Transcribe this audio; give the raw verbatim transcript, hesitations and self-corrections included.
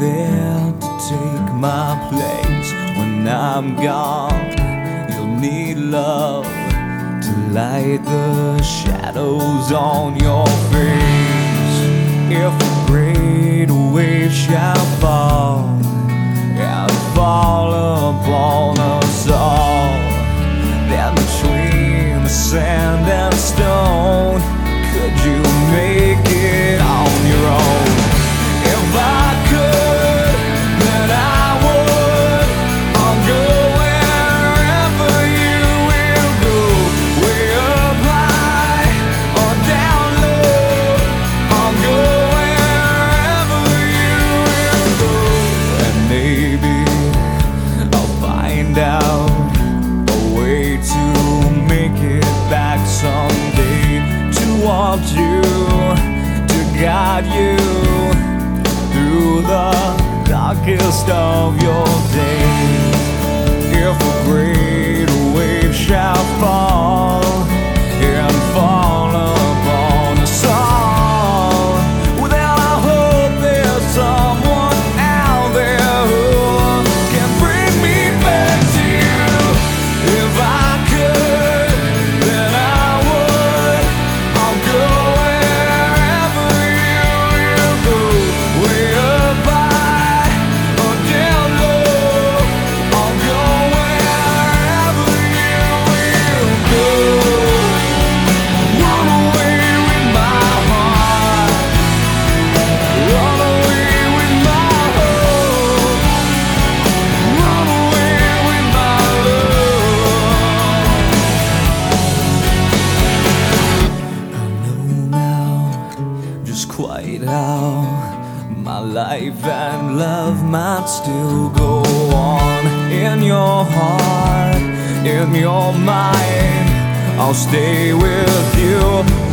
there to take my place when I'm gone. You'll need love to light the shadows on your face. If a great wave shall fall and fall upon us all, then between the sand and stone, could you make it on your own? If I could, then I would. I'll go wherever you will go, way up high or down low. I'll go wherever you will go, and maybe I'll find out a way to make it back someday, to want you, to guide you through the darkest of your days. If a great wave shall fall and fall upon us all, well, then I hope there's someone out there who can bring me back to you. If I could, then I would. I'll go wherever you will go, way up high or down low. I'll go wherever you will go. Run away with my heart, run away with my hope, run away with my love. I know now just quite how my life and love might still go on. In your heart, in your mind, I'll stay with you.